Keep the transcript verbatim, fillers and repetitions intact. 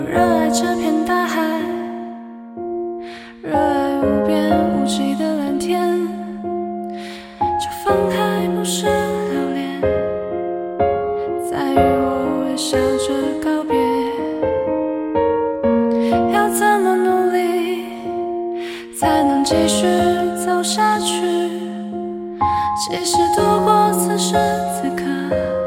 热爱这片大海，热爱无边无际的蓝天，就放开不是留恋，在与我微笑着告别。要怎么努力才能继续走下去？其实度过此时此刻